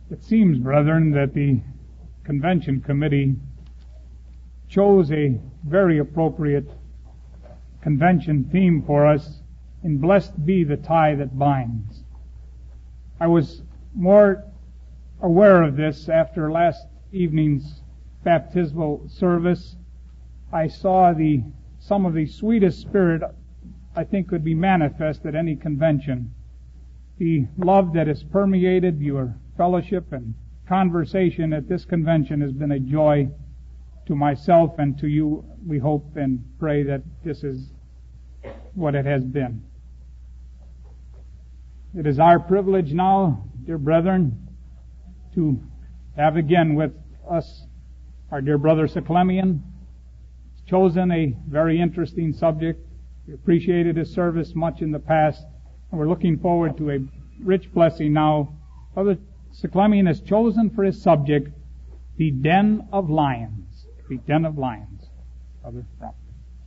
It seems, brethren, that the convention committee chose a very appropriate convention theme for us in Blessed Be the Tie That Binds. I was more aware of this after last evening's baptismal service. I saw some of the sweetest spirit I think could be manifest at any convention. The love that has permeated your fellowship and conversation at this convention has been a joy to myself and to you. We hope and pray that this is what it has been. It is our privilege now, dear brethren, to have again with us our dear brother Seclemian. He's chosen a very interesting subject. We appreciated his service much in the past, and we're looking forward to a rich blessing now. Brother Seclemian has chosen for his subject the Den of Lions. The Den of Lions. Brother Rump.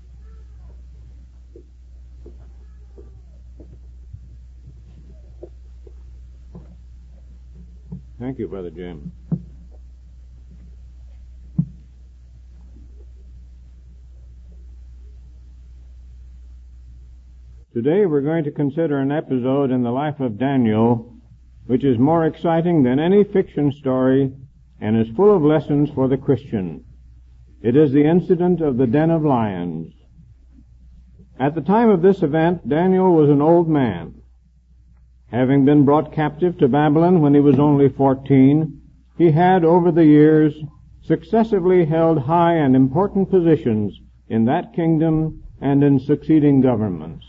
Thank you, Brother Jim. Today we're going to consider an episode in the life of Daniel which is more exciting than any fiction story and is full of lessons for the Christian. It is the incident of the Den of Lions. At the time of this event, Daniel was an old man. Having been brought captive to Babylon when he was only 14, he had over the years successively held high and important positions in that kingdom and in succeeding governments.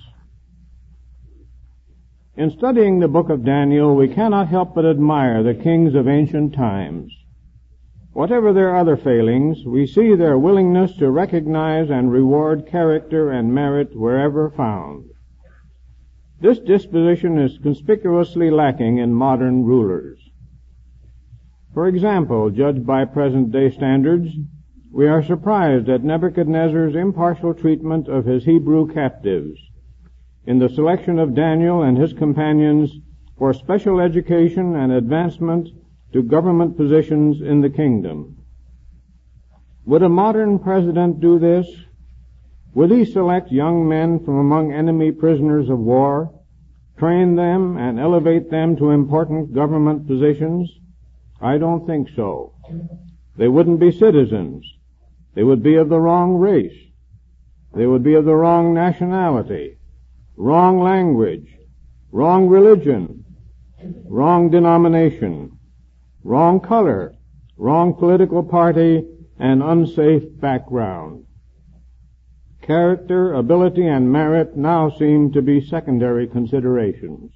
In studying the book of Daniel, we cannot help but admire the kings of ancient times. Whatever their other failings, we see their willingness to recognize and reward character and merit wherever found. This disposition is conspicuously lacking in modern rulers. For example, judged by present-day standards, we are surprised at Nebuchadnezzar's impartial treatment of his Hebrew captives, in the selection of Daniel and his companions for special education and advancement to government positions in the kingdom. Would a modern president do this? Would he select young men from among enemy prisoners of war, train them and elevate them to important government positions? I don't think so. They wouldn't be citizens. They would be of the wrong race. They would be of the wrong nationality, wrong language, wrong religion, wrong denomination, wrong color, wrong political party, and unsafe background. Character, ability, and merit now seem to be secondary considerations.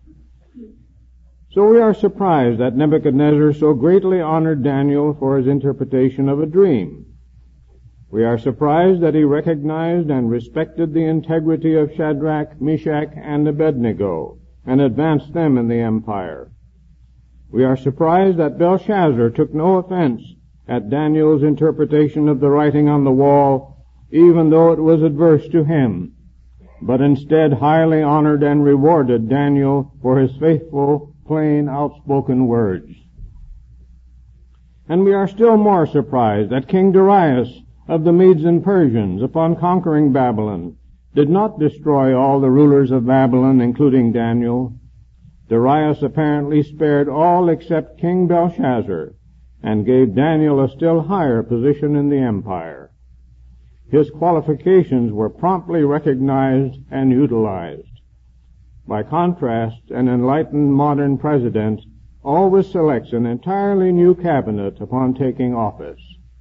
So we are surprised that Nebuchadnezzar so greatly honored Daniel for his interpretation of a dream. We are surprised that he recognized and respected the integrity of Shadrach, Meshach, and Abednego, and advanced them in the empire. We are surprised that Belshazzar took no offense at Daniel's interpretation of the writing on the wall, even though it was adverse to him, but instead highly honored and rewarded Daniel for his faithful, plain, outspoken words. And we are still more surprised that King Darius of the Medes and Persians, upon conquering Babylon, did not destroy all the rulers of Babylon, including Daniel. Darius apparently spared all except King Belshazzar, and gave Daniel a still higher position in the empire. His qualifications were promptly recognized and utilized. By contrast, an enlightened modern president always selects an entirely new cabinet upon taking office.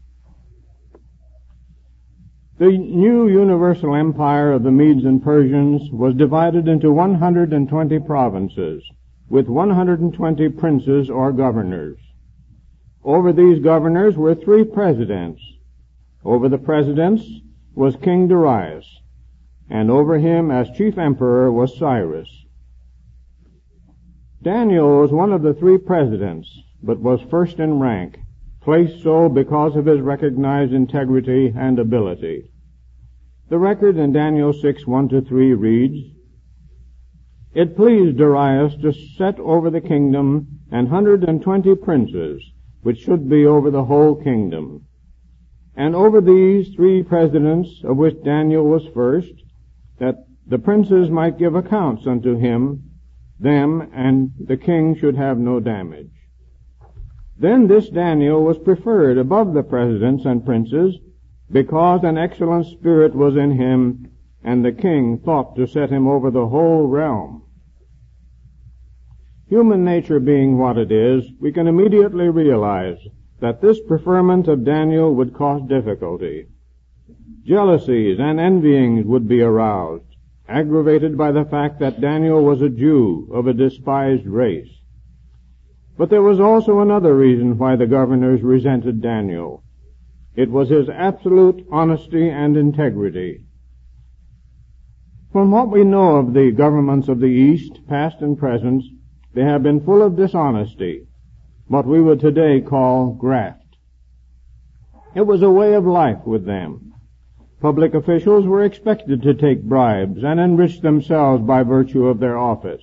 The new universal empire of the Medes and Persians was divided into 120 provinces, with 120 princes or governors. Over these governors were 3 presidents. Over the presidents was King Darius, and over him as chief emperor was Cyrus. Daniel was one of the 3 presidents, but was first in rank, placed so because of his recognized integrity and ability. The record in Daniel 6:1-3 reads, "It pleased Darius to set over the kingdom and 120 princes, which should be over the whole kingdom. And over these 3 presidents, of which Daniel was first, that the princes might give accounts unto him, them, and the king should have no damage. Then this Daniel was preferred above the presidents and princes, because an excellent spirit was in him, and the king thought to set him over the whole realm. Human nature being what it is, we can immediately realize that this preferment of Daniel would cause difficulty. Jealousies and envyings would be aroused, aggravated by the fact that Daniel was a Jew of a despised race. But there was also another reason why the governors resented Daniel. It was his absolute honesty and integrity. From what we know of the governments of the East, past and present, they have been full of dishonesty, what we would today call graft. It was a way of life with them. Public officials were expected to take bribes and enrich themselves by virtue of their office.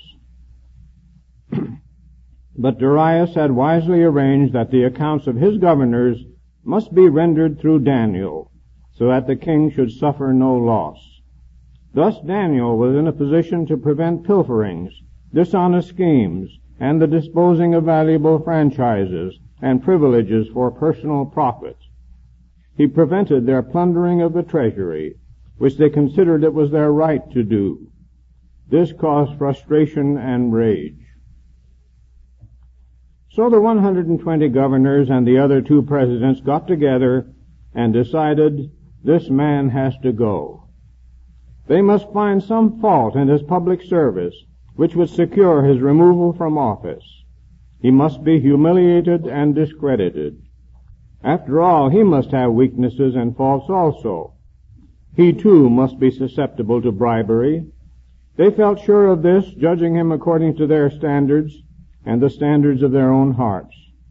But Darius had wisely arranged that the accounts of his governors must be rendered through Daniel, so that the king should suffer no loss. Thus Daniel was in a position to prevent pilferings, dishonest schemes, and the disposing of valuable franchises and privileges for personal profit. He prevented their plundering of the treasury, which they considered it was their right to do. This caused frustration and rage. So the 120 governors and the other 2 presidents got together and decided this man has to go. They must find some fault in his public service which would secure his removal from office. He must be humiliated and discredited. After all, he must have weaknesses and faults also. He too must be susceptible to bribery. They felt sure of this, judging him according to their standards and the standards of their own hearts.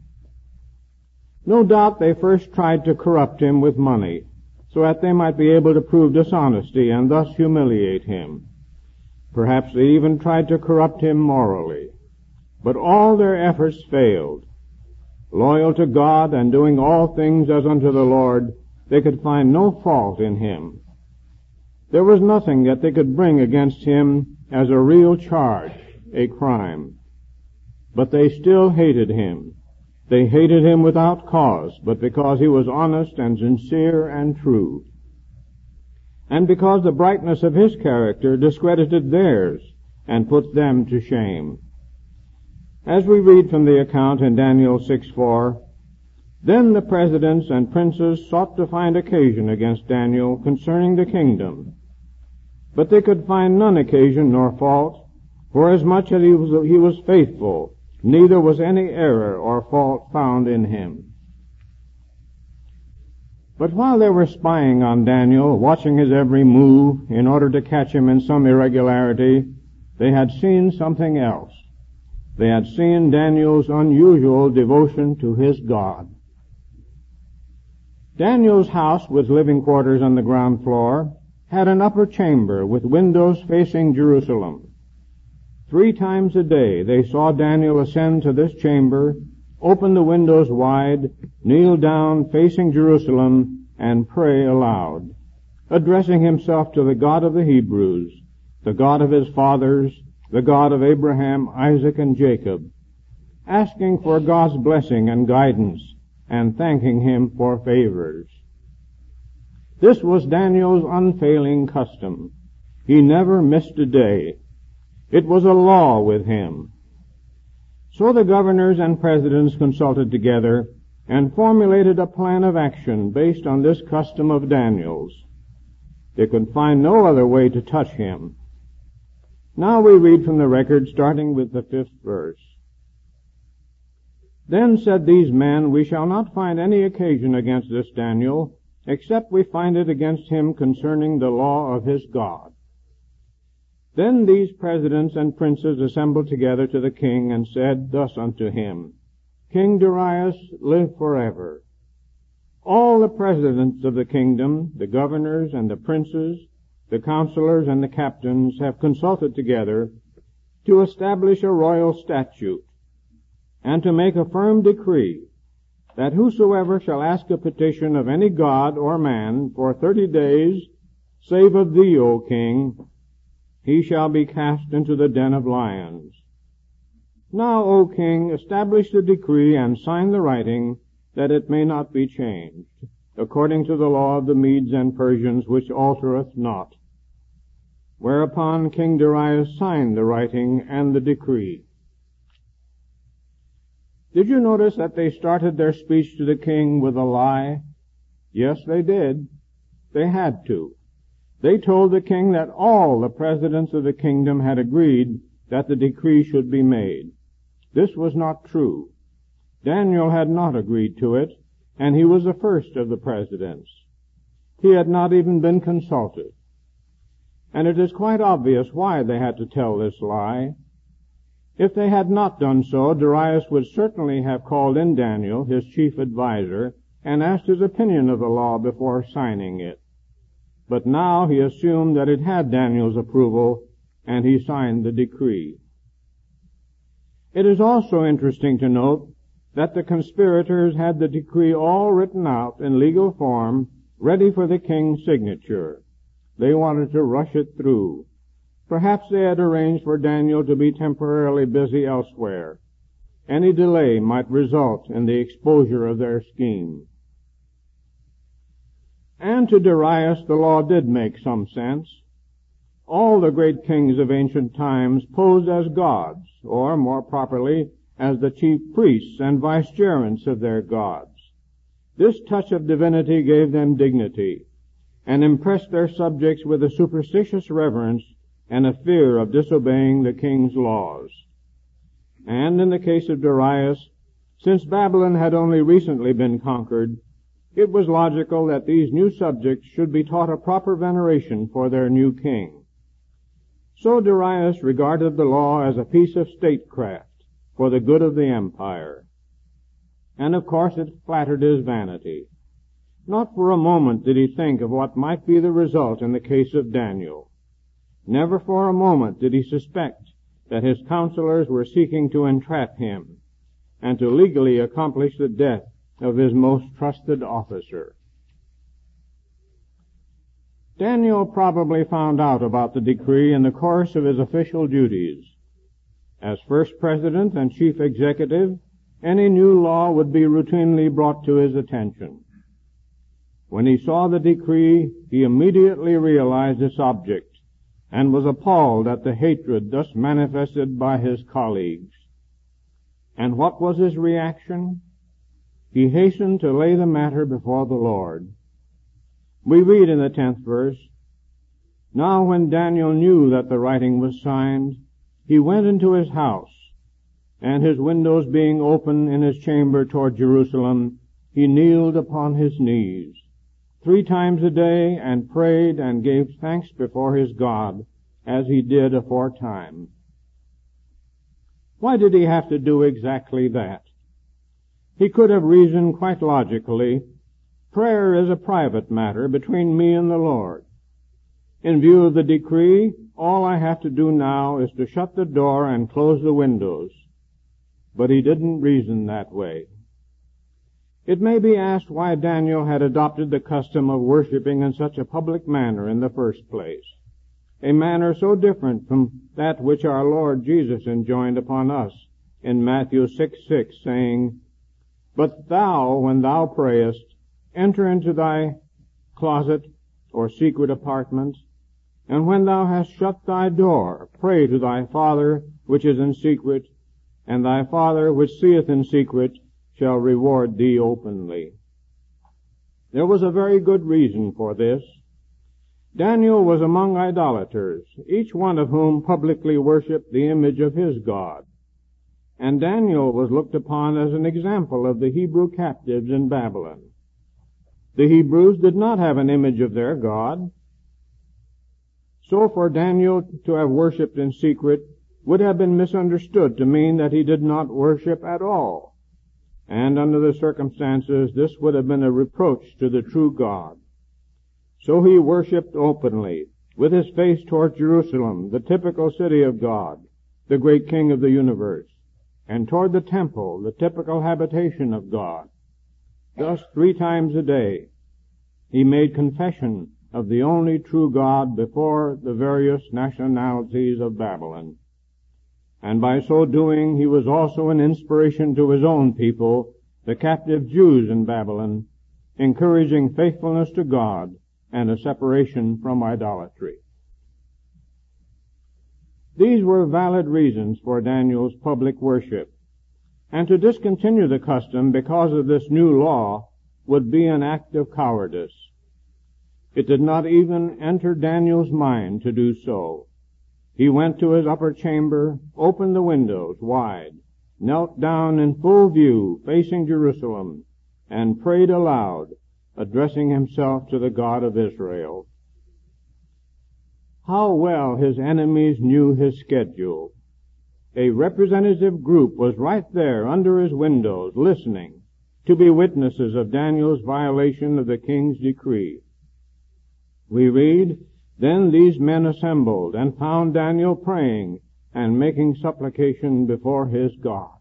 No doubt they first tried to corrupt him with money, so that they might be able to prove dishonesty and thus humiliate him. Perhaps they even tried to corrupt him morally. But all their efforts failed. Loyal to God and doing all things as unto the Lord, they could find no fault in him. There was nothing that they could bring against him as a real charge, a crime. But they still hated him. They hated him without cause, but because he was honest and sincere and true. And because the brightness of his character discredited theirs and put them to shame. As we read from the account in Daniel 6:4, then the presidents and princes sought to find occasion against Daniel concerning the kingdom. But they could find none occasion nor fault, forasmuch as he was faithful, neither was any error or fault found in him. But while they were spying on Daniel, watching his every move in order to catch him in some irregularity, they had seen something else. They had seen Daniel's unusual devotion to his God. Daniel's house, with living quarters on the ground floor, had an upper chamber with windows facing Jerusalem. 3 times a day they saw Daniel ascend to this chamber, open the windows wide, kneel down facing Jerusalem, and pray aloud, addressing himself to the God of the Hebrews, the God of his fathers, the God of Abraham, Isaac, and Jacob, asking for God's blessing and guidance, and thanking him for favors. This was Daniel's unfailing custom. He never missed a day. It was a law with him. So the governors and presidents consulted together and formulated a plan of action based on this custom of Daniel's. They could find no other way to touch him. Now we read from the record, starting with the 5th verse. Then said these men, we shall not find any occasion against this Daniel, except we find it against him concerning the law of his God. Then these presidents and princes assembled together to the king, and said thus unto him, King Darius, live forever. All the presidents of the kingdom, the governors and the princes, the counselors and the captains have consulted together to establish a royal statute, and to make a firm decree that whosoever shall ask a petition of any god or man for 30 days, save of thee, O king, he shall be cast into the den of lions. Now, O king, establish the decree and sign the writing, that it may not be changed, according to the law of the Medes and Persians, which altereth not. Whereupon King Darius signed the writing and the decree. Did you notice that they started their speech to the king with a lie? Yes, they did. They had to. They told the king that all the presidents of the kingdom had agreed that the decree should be made. This was not true. Daniel had not agreed to it, and he was the first of the presidents. He had not even been consulted. And it is quite obvious why they had to tell this lie. If they had not done so, Darius would certainly have called in Daniel, his chief advisor, and asked his opinion of the law before signing it. But now he assumed that it had Daniel's approval, and he signed the decree. It is also interesting to note that the conspirators had the decree all written out in legal form, ready for the king's signature. They wanted to rush it through. Perhaps they had arranged for Daniel to be temporarily busy elsewhere. Any delay might result in the exposure of their scheme. And to Darius the law did make some sense. All the great kings of ancient times posed as gods, or more properly, as the chief priests and vicegerents of their gods. This touch of divinity gave them dignity, and impressed their subjects with a superstitious reverence and a fear of disobeying the king's laws. And in the case of Darius, since Babylon had only recently been conquered, it was logical that these new subjects should be taught a proper veneration for their new king. So Darius regarded the law as a piece of statecraft for the good of the empire. And of course it flattered his vanity. Not for a moment did he think of what might be the result in the case of Daniel. Never for a moment did he suspect that his counselors were seeking to entrap him and to legally accomplish the death of his most trusted officer. Daniel probably found out about the decree in the course of his official duties. As first president and chief executive, any new law would be routinely brought to his attention. When he saw the decree, he immediately realized its object and was appalled at the hatred thus manifested by his colleagues. And what was his reaction? He hastened to lay the matter before the Lord. We read in the 10th verse, Now when Daniel knew that the writing was signed, he went into his house, and his windows being open in his chamber toward Jerusalem, he kneeled upon his knees 3 times a day, and prayed and gave thanks before his God, as he did aforetime. Why did he have to do exactly that? He could have reasoned quite logically, prayer is a private matter between me and the Lord. In view of the decree, all I have to do now is to shut the door and close the windows. But he didn't reason that way. It may be asked why Daniel had adopted the custom of worshiping in such a public manner in the first place, a manner so different from that which our Lord Jesus enjoined upon us in Matthew 6:6, saying, But thou, when thou prayest, enter into thy closet or secret apartment, and when thou hast shut thy door, pray to thy Father which is in secret, and thy Father which seeth in secret shall reward thee openly. There was a very good reason for this. Daniel was among idolaters, each one of whom publicly worshipped the image of his god. And Daniel was looked upon as an example of the Hebrew captives in Babylon. The Hebrews did not have an image of their God. So for Daniel to have worshipped in secret would have been misunderstood to mean that he did not worship at all. And under the circumstances, this would have been a reproach to the true God. So he worshipped openly, with his face toward Jerusalem, the typical city of God, the great King of the universe. and toward the temple, the typical habitation of God. Thus, 3 times a day, he made confession of the only true God before the various nationalities of Babylon. And by so doing, he was also an inspiration to his own people, the captive Jews in Babylon, encouraging faithfulness to God and a separation from idolatry. These were valid reasons for Daniel's public worship, and to discontinue the custom because of this new law would be an act of cowardice. It did not even enter Daniel's mind to do so. He went to his upper chamber, opened the windows wide, knelt down in full view, facing Jerusalem, and prayed aloud, addressing himself to the God of Israel. How well his enemies knew his schedule. A representative group was right there under his windows, listening, to be witnesses of Daniel's violation of the king's decree. We read, "Then these men assembled and found Daniel praying and making supplication before his God."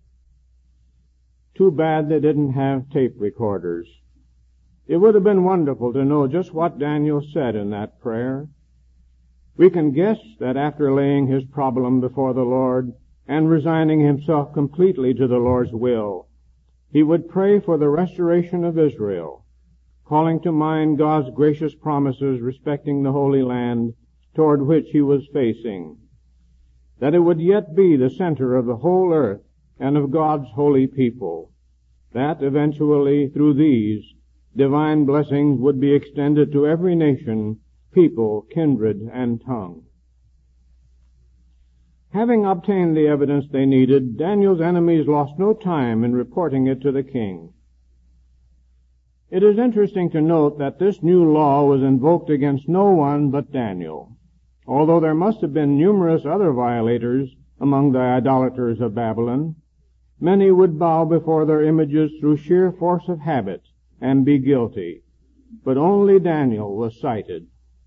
Too bad they didn't have tape recorders. It would have been wonderful to know just what Daniel said in that prayer. We can guess that after laying his problem before the Lord and resigning himself completely to the Lord's will, he would pray for the restoration of Israel, calling to mind God's gracious promises respecting the Holy Land toward which he was facing, that it would yet be the center of the whole earth and of God's holy people, that eventually through these divine blessings would be extended to every nation, people, kindred, and tongue. Having obtained the evidence they needed, Daniel's enemies lost no time in reporting it to the king. It is interesting to note that this new law was invoked against no one but Daniel, although there must have been numerous other violators among the idolaters of Babylon. Many would bow before their images through sheer force of habit and be guilty, but only Daniel was cited.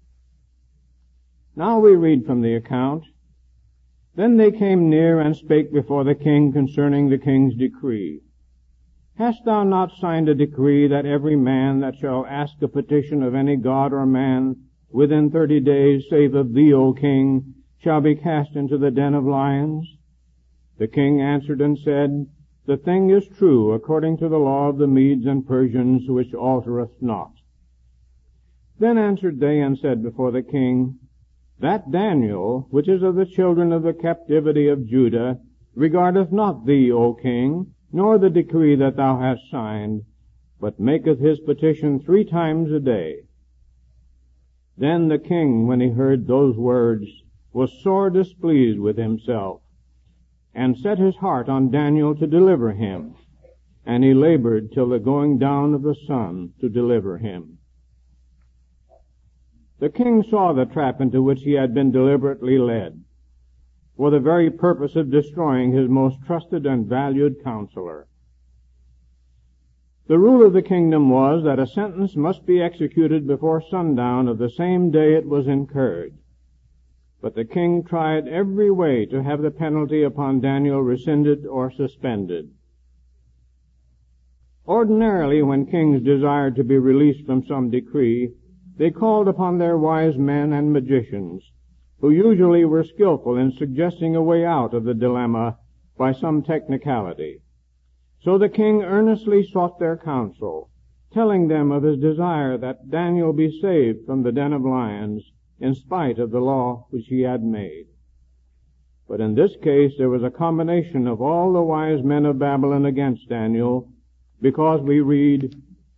Now we read from the account, "Then they came near and spake before the king concerning the king's decree. Hast thou not signed a decree that every man that shall ask a petition of any god or man within 30 days, save of thee, O king, shall be cast into the den of lions?" The king answered and said, "The thing is true according to the law of the Medes and Persians, which altereth not." Then answered they and said before the king, "That Daniel, which is of the children of the captivity of Judah, regardeth not thee, O king, nor the decree that thou hast signed, but maketh his petition 3 times a day." Then the king, when he heard those words, was sore displeased with himself, and set his heart on Daniel to deliver him, and he labored till the going down of the sun to deliver him. The king saw the trap into which he had been deliberately led, for the very purpose of destroying his most trusted and valued counselor. The rule of the kingdom was that a sentence must be executed before sundown of the same day it was incurred. But the king tried every way to have the penalty upon Daniel rescinded or suspended. Ordinarily, when kings desired to be released from some decree, they called upon their wise men and magicians, who usually were skillful in suggesting a way out of the dilemma by some technicality. So the king earnestly sought their counsel, telling them of his desire that Daniel be saved from the den of lions in spite of the law which he had made. But in this case there was a combination of all the wise men of Babylon against Daniel, because we read,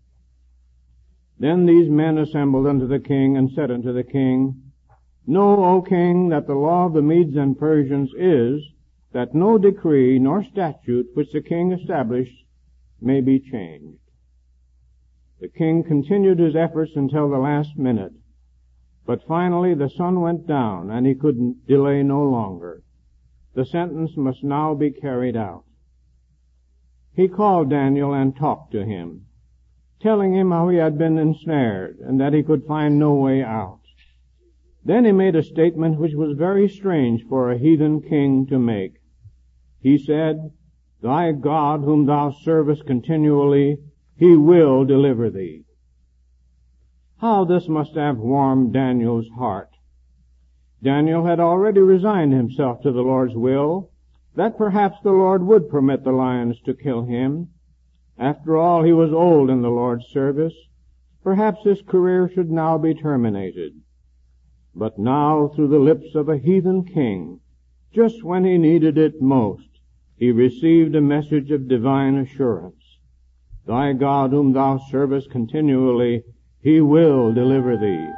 "Then these men assembled unto the king, and said unto the king, Know, O king, that the law of the Medes and Persians is, that no decree nor statute which the king established may be changed." The king continued his efforts until the last minute, but finally the sun went down, and he could delay no longer. The sentence must now be carried out. He called Daniel and talked to him, telling him how he had been ensnared and that he could find no way out. Then he made a statement which was very strange for a heathen king to make. He said, Thy God whom thou servest continually, he will deliver thee. How this must have warmed Daniel's heart. Daniel had already resigned himself to the Lord's will, that perhaps the Lord would permit the lions to kill him. After all, he was old in the Lord's service. Perhaps his career should now be terminated. But now, through the lips of a heathen king, just when he needed it most, he received a message of divine assurance. Thy God whom thou servest continually, he will deliver thee.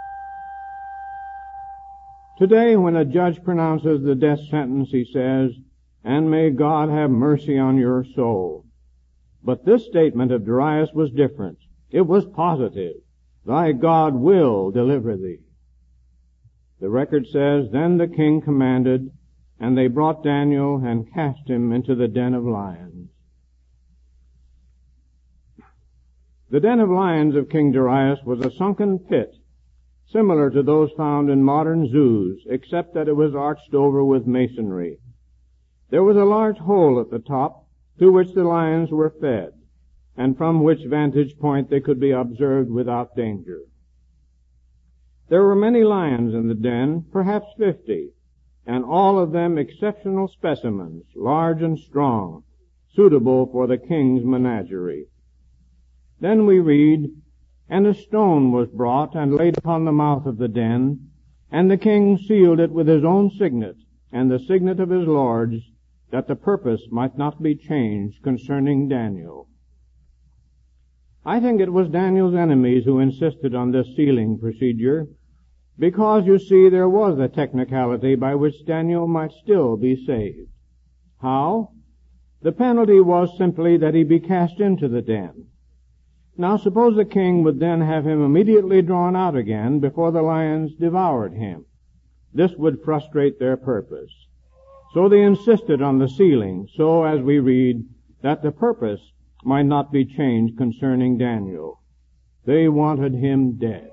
Today, when a judge pronounces the death sentence, he says, and may God have mercy on your soul. But this statement of Darius was different. It was positive. Thy God will deliver thee. The record says, Then the king commanded, and they brought Daniel and cast him into the den of lions. The den of lions of King Darius was a sunken pit, similar to those found in modern zoos, except that it was arched over with masonry. There was a large hole at the top, through which the lions were fed, and from which vantage point they could be observed without danger. There were many lions in the den, perhaps 50, and all of them exceptional specimens, large and strong, suitable for the king's menagerie. Then we read, And a stone was brought and laid upon the mouth of the den, and the king sealed it with his own signet, and the signet of his lords, that the purpose might not be changed concerning Daniel. I think it was Daniel's enemies who insisted on this sealing procedure, because, you see, there was a technicality by which Daniel might still be saved. How? The penalty was simply that he be cast into the den. Now suppose the king would then have him immediately drawn out again before the lions devoured him. This would frustrate their purpose. So they insisted on the sealing, so, as we read, that the purpose might not be changed concerning Daniel. They wanted him dead.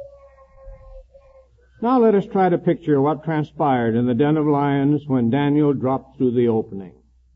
Now let us try to picture what transpired in the den of lions when Daniel dropped through the opening.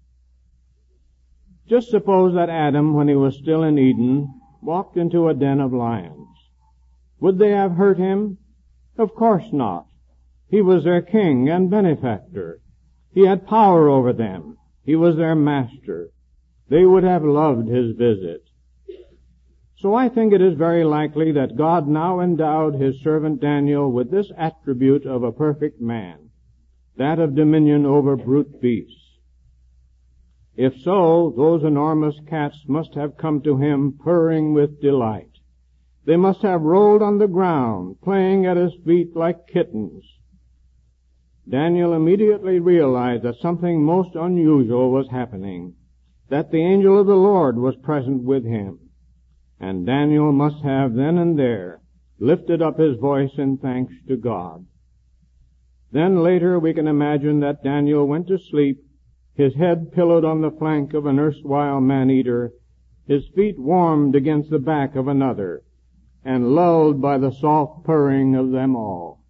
Just suppose that Adam, when he was still in Eden, walked into a den of lions. Would they have hurt him? Of course not. He was their king and benefactor. He had power over them. He was their master. They would have loved his visit. So I think it is very likely that God now endowed his servant Daniel with this attribute of a perfect man, that of dominion over brute beasts. If so, those enormous cats must have come to him purring with delight. They must have rolled on the ground, playing at his feet like kittens. Daniel immediately realized that something most unusual was happening, that the angel of the Lord was present with him. And Daniel must have then and there lifted up his voice in thanks to God. Then later we can imagine that Daniel went to sleep, his head pillowed on the flank of an erstwhile man-eater, his feet warmed against the back of another, and lulled by the soft purring of them all.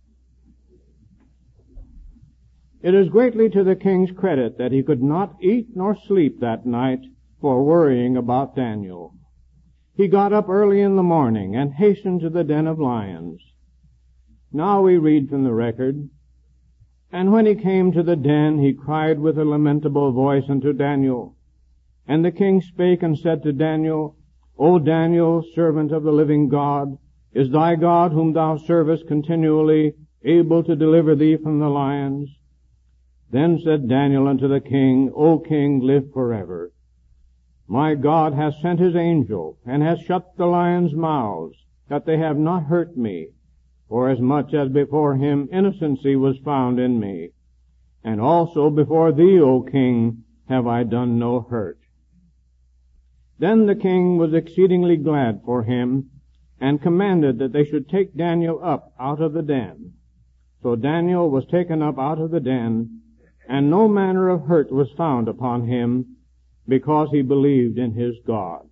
It is greatly to the king's credit that he could not eat nor sleep that night for worrying about Daniel. He got up early in the morning and hastened to the den of lions. Now we read from the record, And when he came to the den, he cried with a lamentable voice unto Daniel. And the king spake and said to Daniel, O Daniel, servant of the living God, is thy God whom thou servest continually able to deliver thee from the lions? Then said Daniel unto the king, O king, live forever. My God hath sent his angel, and hath shut the lions' mouths, that they have not hurt me, forasmuch as before him innocency was found in me. And also before thee, O king, have I done no hurt. Then the king was exceedingly glad for him, and commanded that they should take Daniel up out of the den. So Daniel was taken up out of the den, and no manner of hurt was found upon him, because he believed in his God.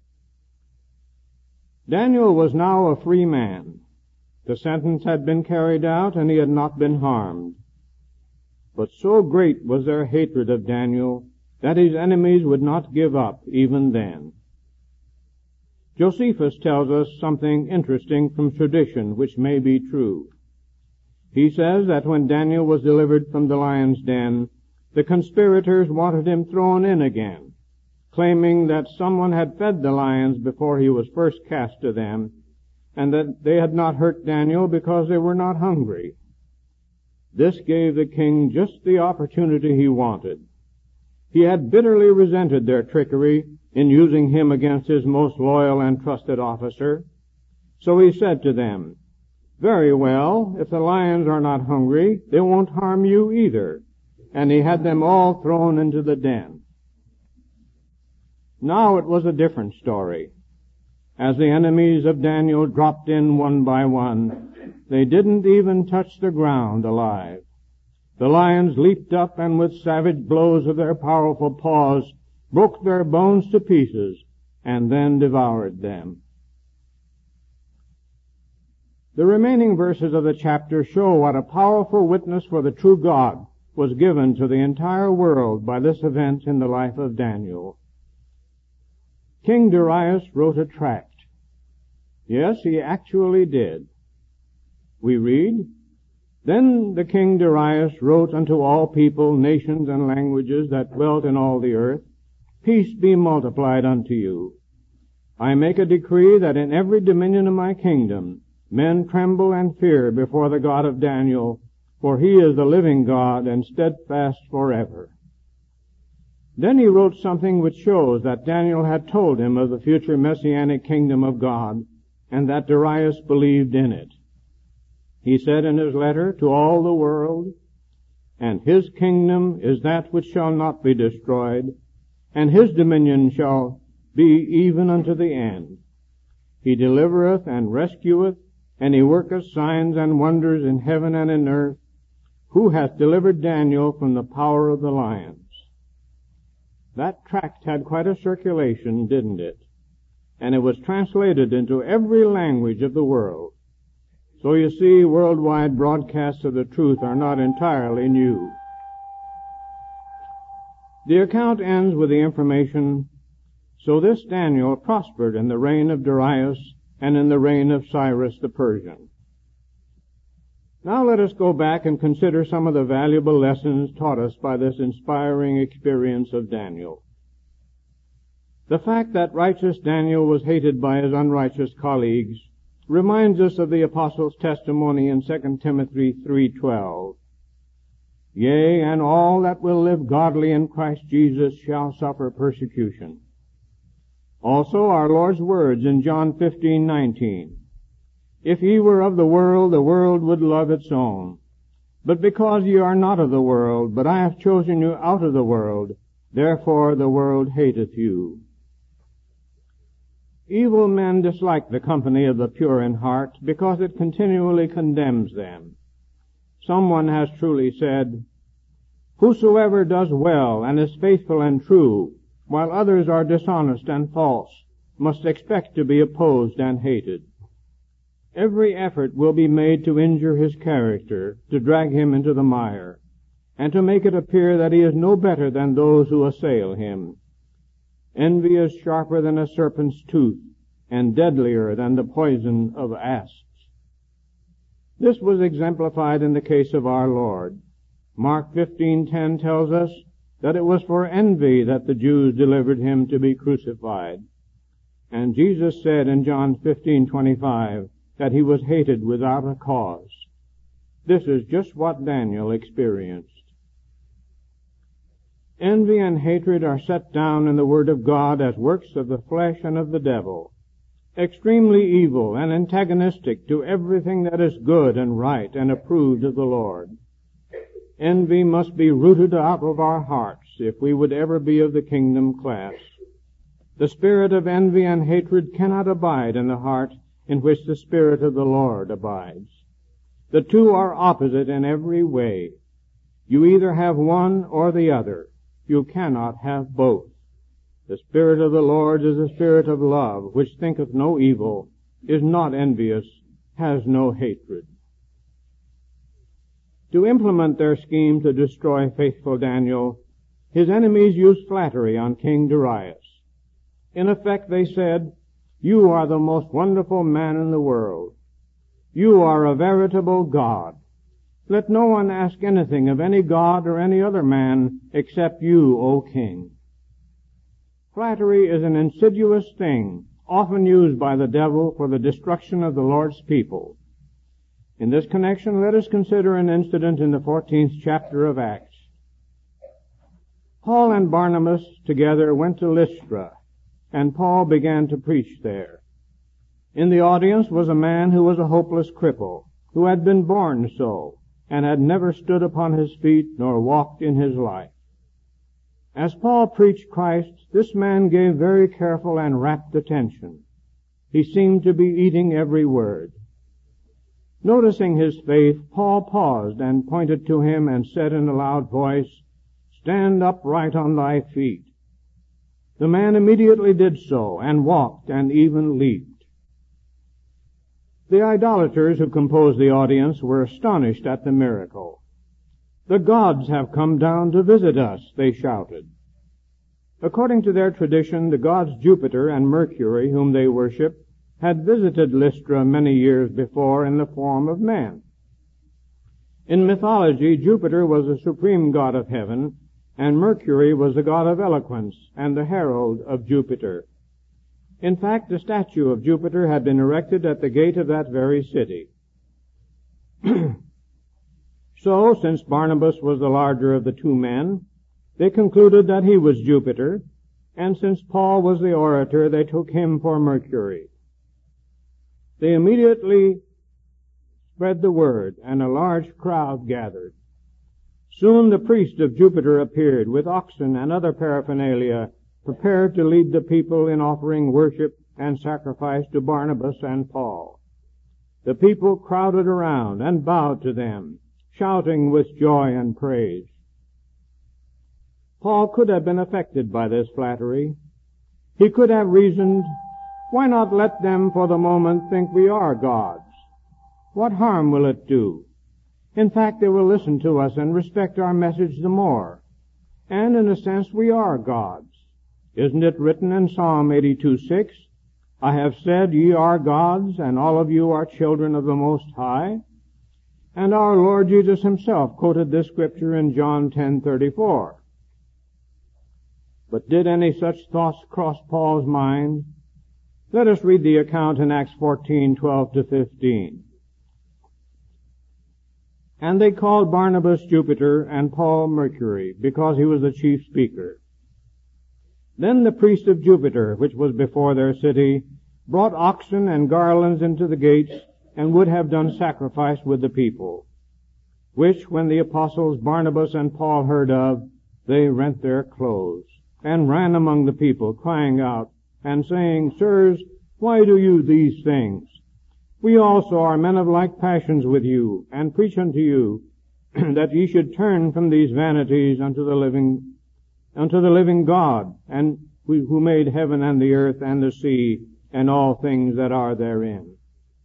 Daniel was now a free man. The sentence had been carried out, and he had not been harmed. But so great was their hatred of Daniel that his enemies would not give up even then. Josephus tells us something interesting from tradition which may be true. He says that when Daniel was delivered from the lion's den, the conspirators wanted him thrown in again, claiming that someone had fed the lions before he was first cast to them, and that they had not hurt Daniel because they were not hungry. This gave the king just the opportunity he wanted. He had bitterly resented their trickery in using him against his most loyal and trusted officer. So he said to them, "Very well, if the lions are not hungry, they won't harm you either." And he had them all thrown into the den. Now it was a different story. As the enemies of Daniel dropped in one by one, they didn't even touch the ground alive. The lions leaped up and with savage blows of their powerful paws broke their bones to pieces and then devoured them. The remaining verses of the chapter show what a powerful witness for the true God was given to the entire world by this event in the life of Daniel. King Darius wrote a tract. Yes, he actually did. We read, "Then the king Darius wrote unto all people, nations, and languages that dwelt in all the earth, Peace be multiplied unto you. I make a decree that in every dominion of my kingdom men tremble and fear before the God of Daniel, for he is the living God and steadfast forever." Then he wrote something which shows that Daniel had told him of the future messianic kingdom of God, and that Darius believed in it. He said in his letter to all the world, "And his kingdom is that which shall not be destroyed, and his dominion shall be even unto the end. He delivereth and rescueth, and he worketh signs and wonders in heaven and in earth, who hath delivered Daniel from the power of the lions." That tract had quite a circulation, didn't it? And it was translated into every language of the world. So you see, worldwide broadcasts of the truth are not entirely new. The account ends with the information, "So this Daniel prospered in the reign of Darius and in the reign of Cyrus the Persian." Now let us go back and consider some of the valuable lessons taught us by this inspiring experience of Daniel. The fact that righteous Daniel was hated by his unrighteous colleagues reminds us of the apostle's testimony in 2 Timothy 3:12. "Yea, and all that will live godly in Christ Jesus shall suffer persecution." Also our Lord's words in John 15:19. "If ye were of the world would love its own. But because ye are not of the world, but I have chosen you out of the world, therefore the world hateth you." Evil men dislike the company of the pure in heart because it continually condemns them. Someone has truly said, "Whosoever does well and is faithful and true, while others are dishonest and false, must expect to be opposed and hated." Every effort will be made to injure his character, to drag him into the mire, and to make it appear that he is no better than those who assail him. Envy is sharper than a serpent's tooth, and deadlier than the poison of asps. This was exemplified in the case of our Lord. Mark 15:10 tells us that it was for envy that the Jews delivered him to be crucified. And Jesus said in John 15:25 that he was hated without a cause. This is just what Daniel experienced. Envy and hatred are set down in the Word of God as works of the flesh and of the devil, extremely evil and antagonistic to everything that is good and right and approved of the Lord. Envy must be rooted out of our hearts if we would ever be of the kingdom class. The spirit of envy and hatred cannot abide in the heart in which the Spirit of the Lord abides. The two are opposite in every way. You either have one or the other. You cannot have both. The Spirit of the Lord is a spirit of love, which thinketh no evil, is not envious, has no hatred. To implement their scheme to destroy faithful Daniel, his enemies used flattery on King Darius. In effect, they said, "You are the most wonderful man in the world. You are a veritable God. Let no one ask anything of any god or any other man except you, O king." Flattery is an insidious thing, often used by the devil for the destruction of the Lord's people. In this connection, let us consider an incident in the 14th chapter of Acts. Paul and Barnabas together went to Lystra, and Paul began to preach there. In the audience was a man who was a hopeless cripple, who had been born so, and had never stood upon his feet nor walked in his life. As Paul preached Christ, this man gave very careful and rapt attention. He seemed to be eating every word. Noticing his faith, Paul paused and pointed to him and said in a loud voice, "Stand upright on thy feet." The man immediately did so, and walked and even leaped. The idolaters who composed the audience were astonished at the miracle. "The gods have come down to visit us," they shouted. According to their tradition, the gods Jupiter and Mercury, whom they worshipped, had visited Lystra many years before in the form of man. In mythology, Jupiter was the supreme god of heaven, and Mercury was the god of eloquence and the herald of Jupiter. In fact, a statue of Jupiter had been erected at the gate of that very city. So, since Barnabas was the larger of the two men, they concluded that he was Jupiter, and since Paul was the orator, they took him for Mercury. They immediately spread the word, and a large crowd gathered. Soon the priest of Jupiter appeared with oxen and other paraphernalia, prepared to lead the people in offering worship and sacrifice to Barnabas and Paul. The people crowded around and bowed to them, shouting with joy and praise. Paul could have been affected by this flattery. He could have reasoned, "Why not let them for the moment think we are gods? What harm will it do? In fact, they will listen to us and respect our message the more. And in a sense, we are gods. Isn't it written in Psalm 82:6, 'I have said ye are gods, and all of you are children of the Most High'?" And our Lord Jesus himself quoted this scripture in John 10:34. But did any such thoughts cross Paul's mind? Let us read the account in Acts 14:12-15. "And they called Barnabas Jupiter and Paul Mercury, because he was the chief speaker. Then the priest of Jupiter, which was before their city, brought oxen and garlands into the gates, and would have done sacrifice with the people. Which, when the apostles Barnabas and Paul heard of, they rent their clothes, and ran among the people, crying out, and saying, 'Sirs, why do you these things? We also are men of like passions with you, and preach unto you, that ye should turn from these vanities unto the living God, and who made heaven and the earth and the sea, and all things that are therein.'"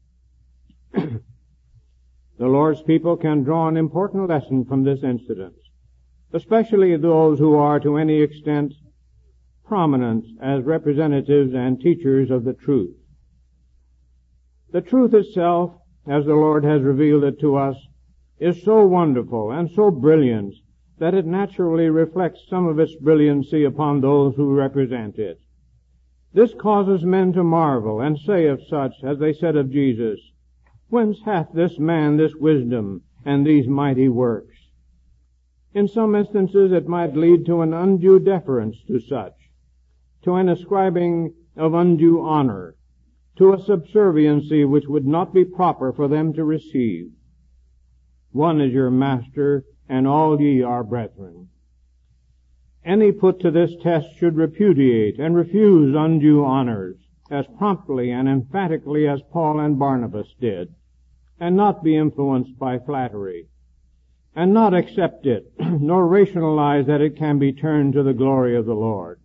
The Lord's people can draw an important lesson from this incident, especially those who are to any extent prominent as representatives and teachers of the truth. The truth itself, as the Lord has revealed it to us, is so wonderful and so brilliant that it naturally reflects some of its brilliancy upon those who represent it. This causes men to marvel and say of such, as they said of Jesus, "Whence hath this man this wisdom and these mighty works?" In some instances it might lead to an undue deference to such, to an ascribing of undue honor, to a subserviency which would not be proper for them to receive. "One is your master, and all ye are brethren." Any put to this test should repudiate and refuse undue honors as promptly and emphatically as Paul and Barnabas did, and not be influenced by flattery, and not accept it, nor rationalize that it can be turned to the glory of the Lord.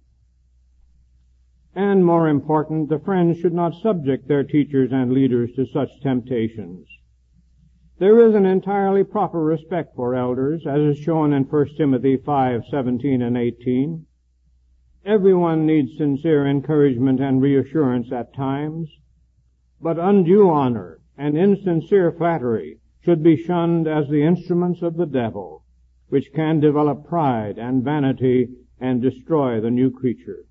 And more important, the friends should not subject their teachers and leaders to such temptations. There is an entirely proper respect for elders, as is shown in 1 Timothy 5:17 and 18. Everyone needs sincere encouragement and reassurance at times, but undue honor and insincere flattery should be shunned as the instruments of the devil, which can develop pride and vanity and destroy the new creature.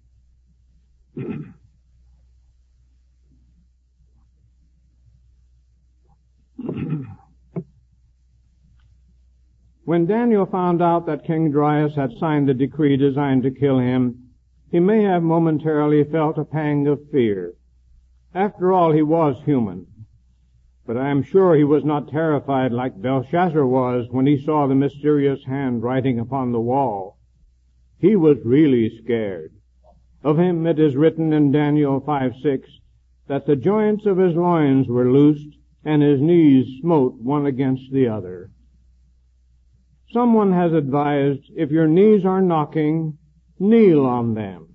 When Daniel found out that King Darius had signed the decree designed to kill him, he may have momentarily felt a pang of fear. After all, he was human. But I am sure he was not terrified like Belshazzar was when he saw the mysterious hand writing upon the wall. He was really scared. Of him it is written in Daniel 5:6 that the joints of his loins were loosed and his knees smote one against the other. Someone has advised, if your knees are knocking, kneel on them.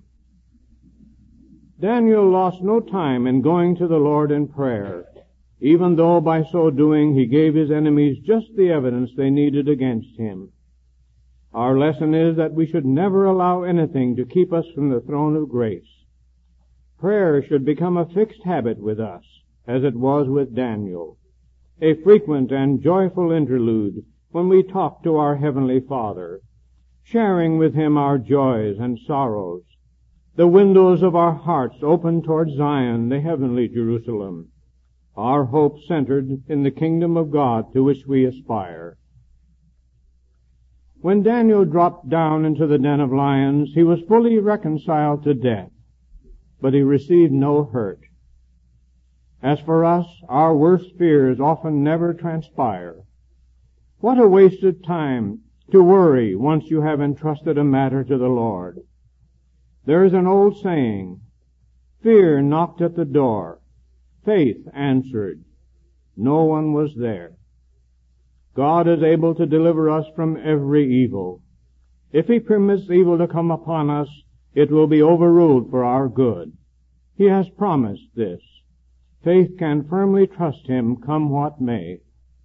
Daniel lost no time in going to the Lord in prayer, even though by so doing he gave his enemies just the evidence they needed against him. Our lesson is that we should never allow anything to keep us from the throne of grace. Prayer should become a fixed habit with us, as it was with Daniel, a frequent and joyful interlude when we talk to our Heavenly Father, sharing with Him our joys and sorrows, the windows of our hearts open toward Zion, the heavenly Jerusalem, our hope centered in the kingdom of God to which we aspire. When Daniel dropped down into the den of lions, he was fully reconciled to death, but he received no hurt. As for us, our worst fears often never transpire. What a waste of time to worry once you have entrusted a matter to the Lord. There is an old saying, fear knocked at the door, faith answered, no one was there. God is able to deliver us from every evil. If He permits evil to come upon us, it will be overruled for our good. He has promised this. Faith can firmly trust Him, come what may.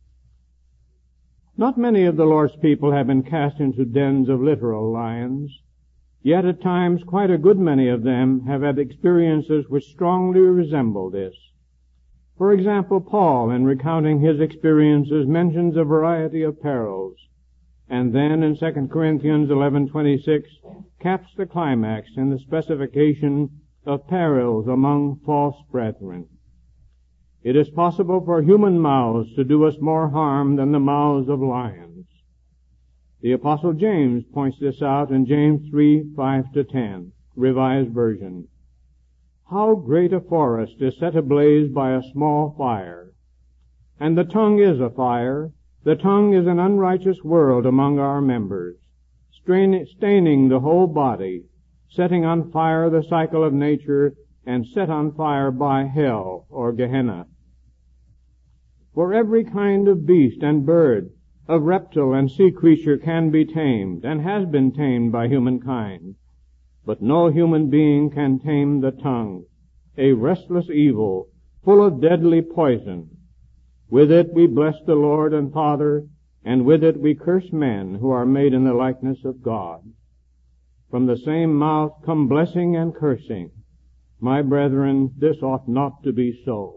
Not many of the Lord's people have been cast into dens of literal lions, yet at times quite a good many of them have had experiences which strongly resemble this. For example, Paul, in recounting his experiences, mentions a variety of perils, and then in 2 Corinthians 11:26 caps the climax in the specification of perils among false brethren. It is possible for human mouths to do us more harm than the mouths of lions. The Apostle James points this out in James 3:5-10, Revised Version. How great a forest is set ablaze by a small fire! And the tongue is a fire. The tongue is an unrighteous world among our members, staining the whole body, setting on fire the cycle of nature, and set on fire by hell, or Gehenna. For every kind of beast and bird, of reptile and sea creature can be tamed, and has been tamed by humankind. But no human being can tame the tongue, a restless evil, full of deadly poison. With it we bless the Lord and Father, and with it we curse men who are made in the likeness of God. From the same mouth come blessing and cursing. My brethren, this ought not to be so.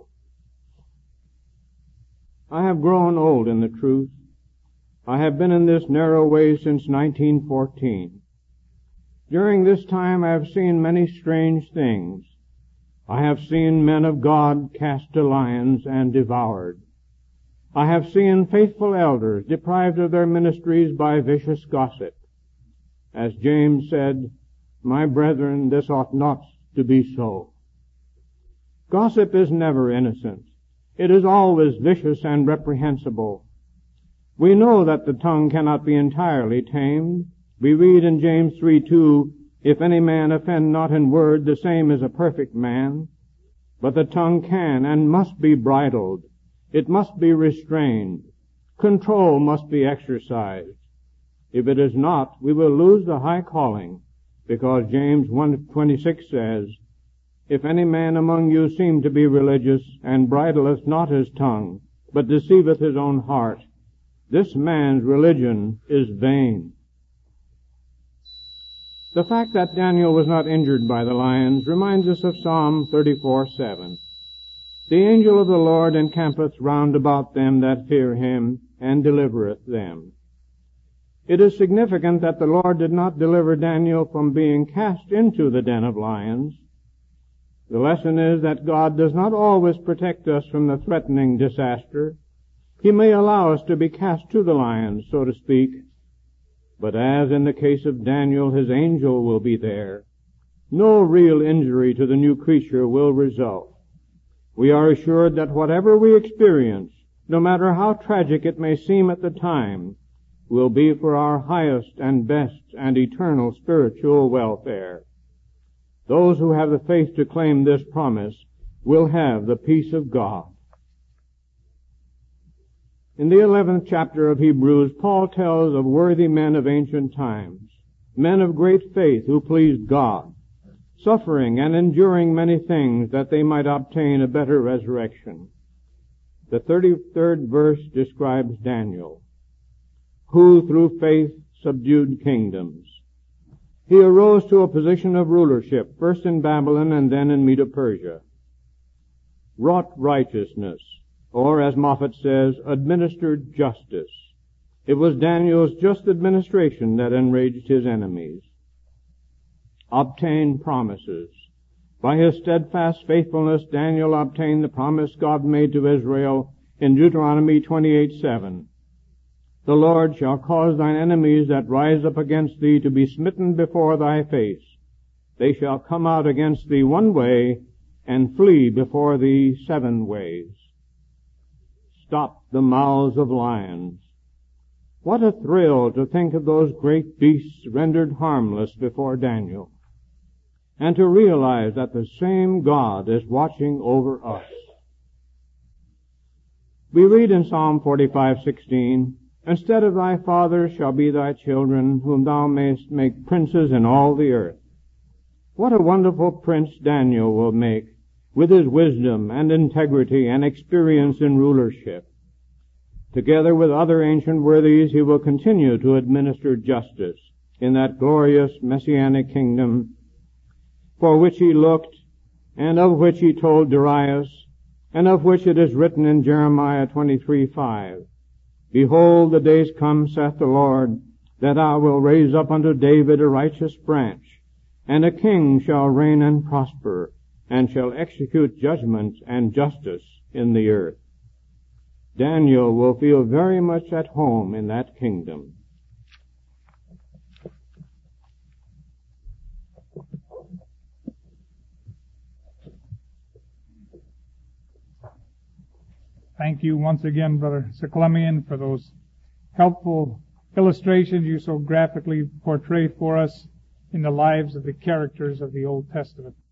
I have grown old in the truth. I have been in this narrow way since 1914. During this time I have seen many strange things. I have seen men of God cast to lions and devoured. I have seen faithful elders deprived of their ministries by vicious gossip. As James said, my brethren, this ought not to be so. Gossip is never innocent. It is always vicious and reprehensible. We know that the tongue cannot be entirely tamed. We read in James 3:2, if any man offend not in word, the same is a perfect man. But the tongue can and must be bridled. It must be restrained. Control must be exercised. If it is not, we will lose the high calling, because James 1:26 says, if any man among you seem to be religious, and bridleth not his tongue, but deceiveth his own heart. This man's religion is vain. The fact that Daniel was not injured by the lions reminds us of Psalm 34:7. The angel of the Lord encampeth round about them that fear him, and delivereth them. It is significant that the Lord did not deliver Daniel from being cast into the den of lions. The lesson is that God does not always protect us from the threatening disaster. He may allow us to be cast to the lions, so to speak, but as in the case of Daniel, his angel will be there. No real injury to the new creature will result. We are assured that whatever we experience, no matter how tragic it may seem at the time, will be for our highest and best and eternal spiritual welfare. Those who have the faith to claim this promise will have the peace of God. In the 11th chapter of Hebrews, Paul tells of worthy men of ancient times, men of great faith who pleased God, suffering and enduring many things that they might obtain a better resurrection. The 33rd verse describes Daniel, who through faith subdued kingdoms. He arose to a position of rulership, first in Babylon and then in Medo-Persia. Wrought righteousness, or as Moffat says, administered justice. It was Daniel's just administration that enraged his enemies. Obtained promises. By his steadfast faithfulness, Daniel obtained the promise God made to Israel in Deuteronomy 28:7. The Lord shall cause thine enemies that rise up against thee to be smitten before thy face. They shall come out against thee one way, and flee before thee 7 ways. Stop the mouths of lions. What a thrill to think of those great beasts rendered harmless before Daniel, and to realize that the same God is watching over us. We read in Psalm 45:16, instead of thy fathers shall be thy children, whom thou mayst make princes in all the earth. What a wonderful prince Daniel will make, with his wisdom and integrity and experience in rulership. Together with other ancient worthies, he will continue to administer justice in that glorious messianic kingdom for which he looked, and of which he told Darius, and of which it is written in Jeremiah 23:5. Behold, the days come, saith the Lord, that I will raise up unto David a righteous branch, and a king shall reign and prosper, and shall execute judgment and justice in the earth. Daniel will feel very much at home in that kingdom. Thank you once again, Brother Seclemian, for those helpful illustrations you so graphically portray for us in the lives of the characters of the Old Testament.